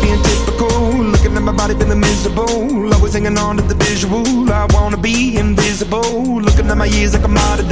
being typical. Looking at my body feeling miserable. Always hanging on to the visual. I wanna be invisible. Looking at my years like I'm out of